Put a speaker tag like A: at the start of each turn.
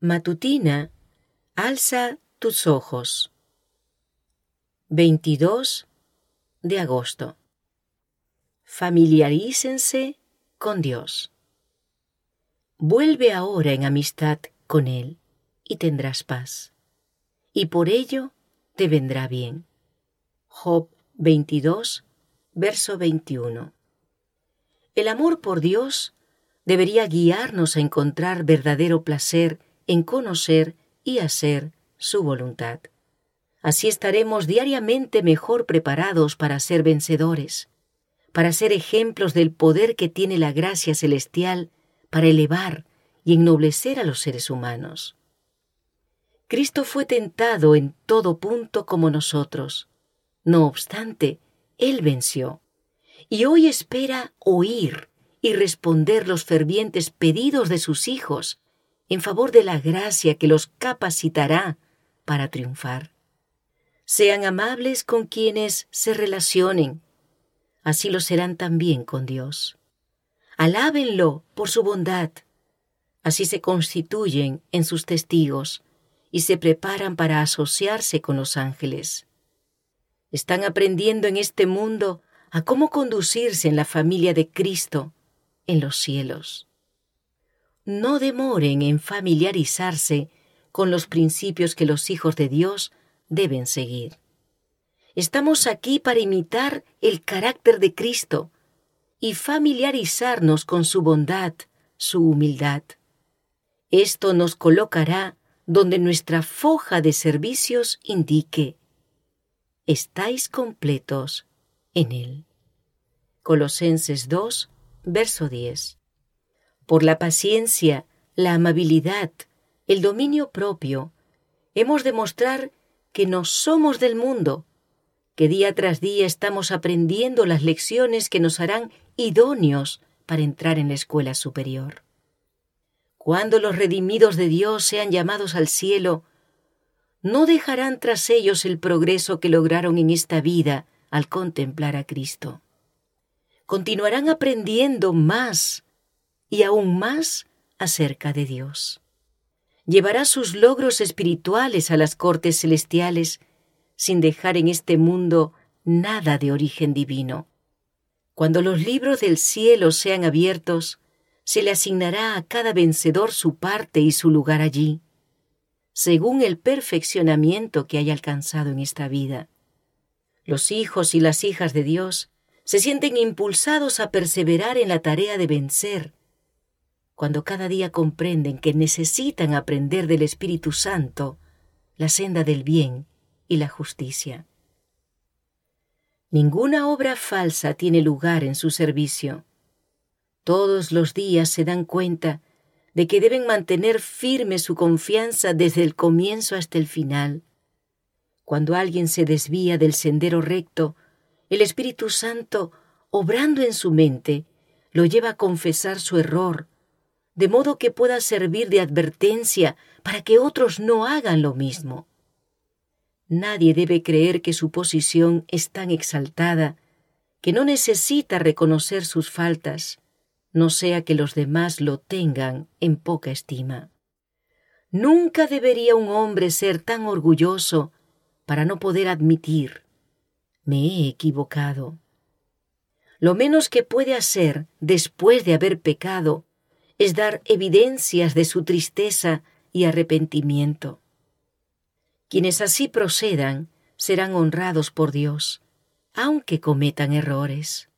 A: Matutina, alza tus ojos. 22 de agosto. Familiarícense con Dios. Vuelve ahora en amistad con Él y tendrás paz, y por ello te vendrá bien. Job 22, verso 21. El amor por Dios debería guiarnos a encontrar verdadero placer en conocer y hacer su voluntad. Así estaremos diariamente mejor preparados para ser vencedores, para ser ejemplos del poder que tiene la gracia celestial para elevar y ennoblecer a los seres humanos. Cristo fue tentado en todo punto como nosotros. No obstante, Él venció, y hoy espera oír y responder los fervientes pedidos de sus hijos en favor de la gracia que los capacitará para triunfar. Sean amables con quienes se relacionen, así lo serán también con Dios. Alábenlo por su bondad, así se constituyen en sus testigos y se preparan para asociarse con los ángeles. Están aprendiendo en este mundo a cómo conducirse en la familia de Cristo en los cielos. No demoren en familiarizarse con los principios que los hijos de Dios deben seguir. Estamos aquí para imitar el carácter de Cristo y familiarizarnos con su bondad, su humildad. Esto nos colocará donde nuestra foja de servicios indique: estáis completos en Él. Colosenses 2, verso 10. Por la paciencia, la amabilidad, el dominio propio, hemos de mostrar que no somos del mundo, que día tras día estamos aprendiendo las lecciones que nos harán idóneos para entrar en la escuela superior. Cuando los redimidos de Dios sean llamados al cielo, no dejarán tras ellos el progreso que lograron en esta vida al contemplar a Cristo. Continuarán aprendiendo más y aún más acerca de Dios. Llevará sus logros espirituales a las cortes celestiales sin dejar en este mundo nada de origen divino. Cuando los libros del cielo sean abiertos, se le asignará a cada vencedor su parte y su lugar allí, según el perfeccionamiento que haya alcanzado en esta vida. Los hijos y las hijas de Dios se sienten impulsados a perseverar en la tarea de vencer, cuando cada día comprenden que necesitan aprender del Espíritu Santo la senda del bien y la justicia. Ninguna obra falsa tiene lugar en su servicio. Todos los días se dan cuenta de que deben mantener firme su confianza desde el comienzo hasta el final. Cuando alguien se desvía del sendero recto, el Espíritu Santo, obrando en su mente, lo lleva a confesar su error, de modo que pueda servir de advertencia para que otros no hagan lo mismo. Nadie debe creer que su posición es tan exaltada que no necesita reconocer sus faltas, no sea que los demás lo tengan en poca estima. Nunca debería un hombre ser tan orgulloso para no poder admitir: me he equivocado. Lo menos que puede hacer después de haber pecado es dar evidencias de su tristeza y arrepentimiento. Quienes así procedan serán honrados por Dios, aunque cometan errores.